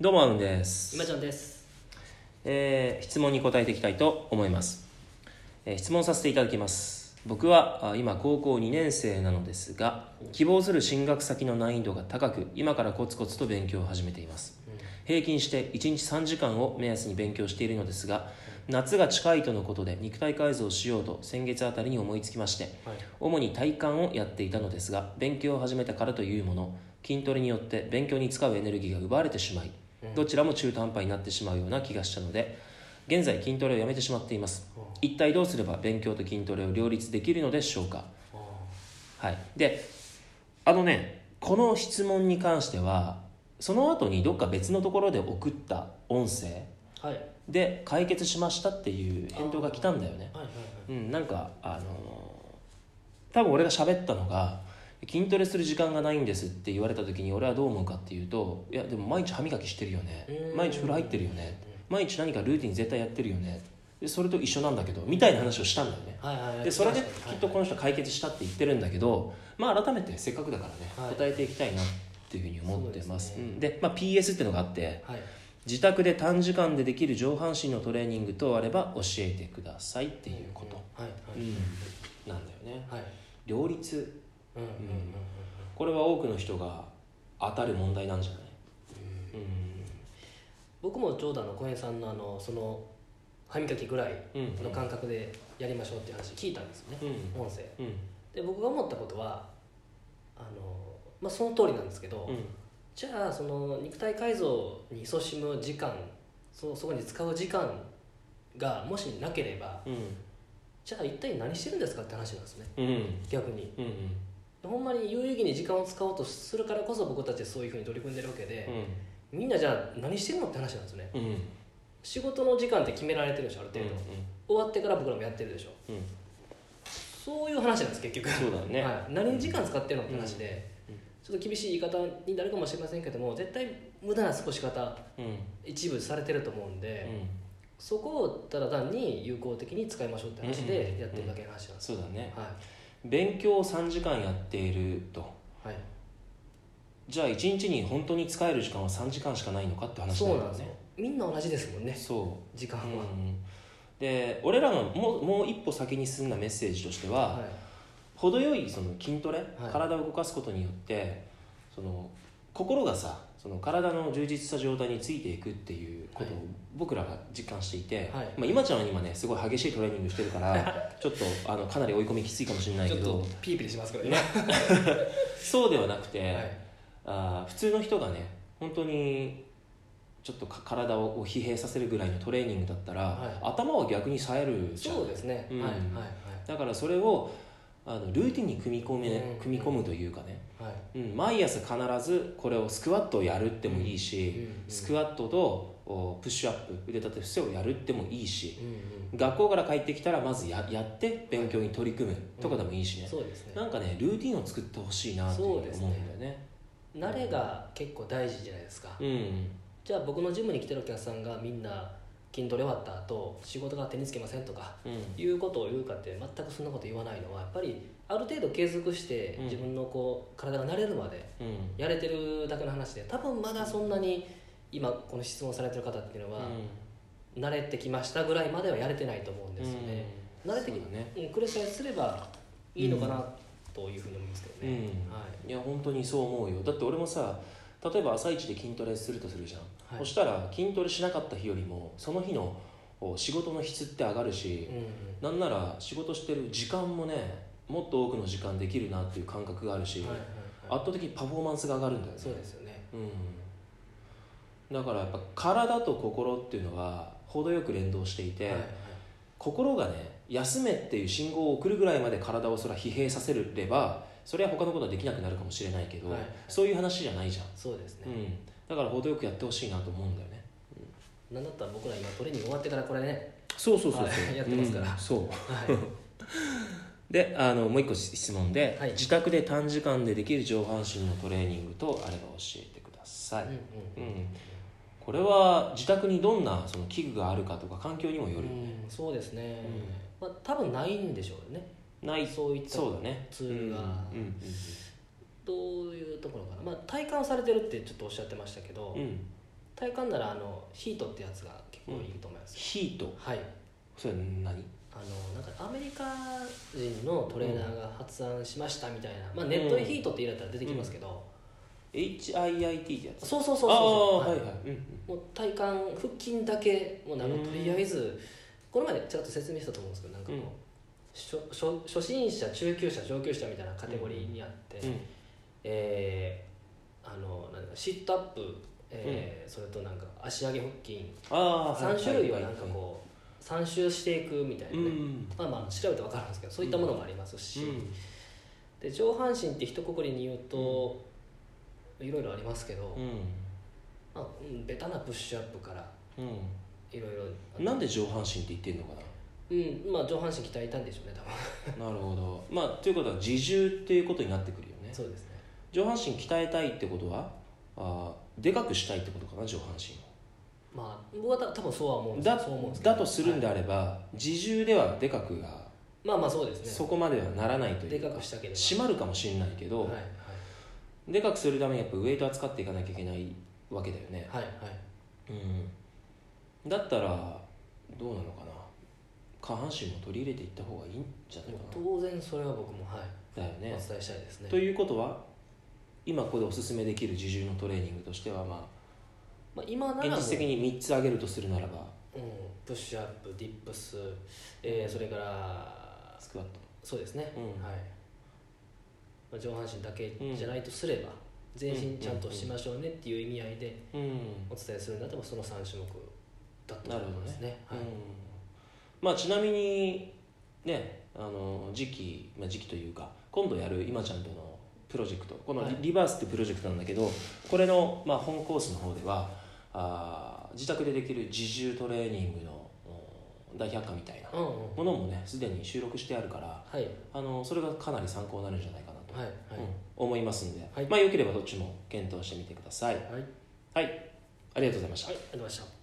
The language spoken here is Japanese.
どうもあるんです。 今ちゃんです。 質問に答えていきたいと思います。質問させていただきます。僕は今高校2年生なのですが、希望する進学先の難易度が高く、今からコツコツと勉強を始めています。平均して1日3時間を目安に勉強しているのですが、夏が近いとのことで肉体改造をしようと先月あたりに思いつきまして、主に体幹をやっていたのですが、勉強を始めたからというもの、筋トレによって勉強に使うエネルギーが奪われてしまい、どちらも中途半端になってしまうような気がしたので、現在筋トレをやめてしまっています。一体どうすれば勉強と筋トレを両立できるのでしょうか。はい。で、この質問に関してはその後にどっか別のところで送った音声で解決しましたっていう返答が来たんだよね。なんか多分俺が喋ったのが、筋トレする時間がないんですって言われた時に俺はどう思うかっていうと、いやでも毎日歯磨きしてるよね、毎日風呂入ってるよね、毎日何かルーティン絶対やってるよね、でそれと一緒なんだけどみたいな話をしたんだよね。でそれできっとこの人解決したって言ってるんだけど、改めてせっかくだからね、答えていきたいなっていうふうに思ってます。で、PS っていうのがあって、自宅で短時間でできる上半身のトレーニング等あれば教えてくださいっていうことなんだよね。両立、これは多くの人が当たる問題なんじゃない？ 僕もちょうど小平さんのその歯磨きぐらいの感覚でやりましょうっていう話聞いたんですよね、音声、で僕が思ったことはその通りなんですけど、じゃあその肉体改造に勤しむ時間、そこに使う時間がもしなければ、じゃあ一体何してるんですかって話なんですね、逆に、ほんまに有意義に時間を使おうとするからこそ僕たちそういうふうに取り組んでるわけで、みんなじゃあ何してるのって話なんですね、仕事の時間って決められてるでしょ、ある程度、終わってから僕らもやってるでしょ、そういう話なんです結局。 そうだね、 何に時間使ってるのって話で、ちょっと厳しい言い方になるかもしれませんけども、絶対無駄な過ごし方、一部されてると思うんで、そこをただ単に有効的に使いましょうって話でやってるだけの話なんです。 そうだね、勉強を3時間やっていると、じゃあ1日に本当に使える時間は3時間しかないのかって話だよね。 そうなんですよ、みんな同じですもんね、 そう時間は、 で俺らのもう一歩先に進んだメッセージとしては、程よいその筋トレ、体を動かすことによってその心がさ、その体の充実した状態についていくっていうことを僕らが実感していて、今ちゃんは今ねすごい激しいトレーニングしてるからちょっとかなり追い込みきついかもしれないけど、 ちょっとピリピリしますからねそうではなくて、普通の人がね本当にちょっと体を疲弊させるぐらいのトレーニングだったら、頭は逆に冴えるじゃん。 そうですね、 だからそれをルーティンに組み込むというかね、毎朝必ずこれをスクワットをやるってもいいし、スクワットとプッシュアップ、腕立て伏せをやるってもいいし、学校から帰ってきたらまず やって勉強に取り組むとかでもいいしね、なんかねルーティンを作ってほしいなって思うんだよね。 慣れが結構大事じゃないですか、じゃあ僕のジムに来てるお客さんがみんな筋トレ終わった後仕事が手につけませんとか、いうことを言うかって全くそんなこと言わないのは、やっぱりある程度継続して自分の体が慣れるまでやれてるだけの話で、多分まだそんなに今この質問されてる方っていうのは、慣れてきましたぐらいまではやれてないと思うんですよね、慣れてくれさえすればいいのかなというふうに思いますけどね、 いや本当にそう思うよ。だって俺もさ、例えば朝一で筋トレするとするじゃん、そしたら筋トレしなかった日よりもその日の仕事の質って上がるし、なんなら仕事してる時間もねもっと多くの時間できるなっていう感覚があるし、圧倒的にパフォーマンスが上がるんだよね。 そうですよね、 だからやっぱ体と心っていうのは程よく連動していて、心がね休めっていう信号を送るぐらいまで体をそれは疲弊させれば、それは他のことはできなくなるかもしれないけど、そういう話じゃないじゃん。 そうですね、 だから程よくやってほしいなと思うんだよね。 なんだったら僕ら今トレーニング終わってからこれね、 そうやってますから、 でもう一個質問で、自宅で短時間でできる上半身のトレーニングとあれば教えてください。これは自宅にどんなその器具があるかとか環境にもよるよね。 そうですね、多分ないんでしょうね、そういったツールが、どういうところかな、体感されてるってちょっとおっしゃってましたけど、 体幹ならヒートってやつが結構いいと思います、 ヒート、 はい。 それは何？ なんかアメリカ人のトレーナーが発案しましたみたいな、まあ、ネットでヒートって入れたら出てきますけど、 HIIT ってやつ。 そうそうそうそう、 ああ、はいはい、 もう体幹腹筋だけもうとりあえずこの前ちょっと説明したと思うんですけど、なんかこう、初心者、中級者、上級者みたいなカテゴリーにあって、なんかシットアップ、それとなんか足上げ腹筋、3種類はなんかこう3周していくみたいなね、まあまあ調べて分かるんですけど、そういったものもありますし、で上半身って一括りに言うといろいろありますけど、まあ、ベタなプッシュアップからいろいろ。 なんで上半身って言ってんのかな。 まあ上半身鍛えたんでしょうね多分。 なるほど。まあということは自重っていうことになってくるよね。 そうですね。 上半身鍛えたいってことはでかくしたいってことかな、上半身を。 まあ僕は多分そうは思うんです。 だとするんであれば、自重ではでかくがまあまあそうですね、 そこまではならないというか、 でかくしたければ締まるかもしれないけど、でかくするためにやっぱウエイト扱っていかなきゃいけないわけだよね。だったらどうなのかな、下半身も取り入れていった方がいいんじゃないかな。 当然それは僕もだよね、 お伝えしたいですね。 ということは今ここでおすすめできる自重のトレーニングとしては、まあ今なら現実的に3つ挙げるとするならば、 プッシュアップ、ディップス、それからスクワット。 そうですね、上半身だけじゃないとすれば、全身ちゃんとしましょうねっていう意味合いでお伝えするんだったらその3種目だと思いますね。 まあちなみにね、時期というか今度やる今ちゃんとのプロジェクト、このリバースってプロジェクトなんだけど、これの本コースの方では自宅でできる自重トレーニングの大百科みたいなものもねすでに収録してあるから、それがかなり参考になるんじゃないかなと思いますんで、まあよければどっちも検討してみてください。はい、ありがとうございました。 ありがとうございました。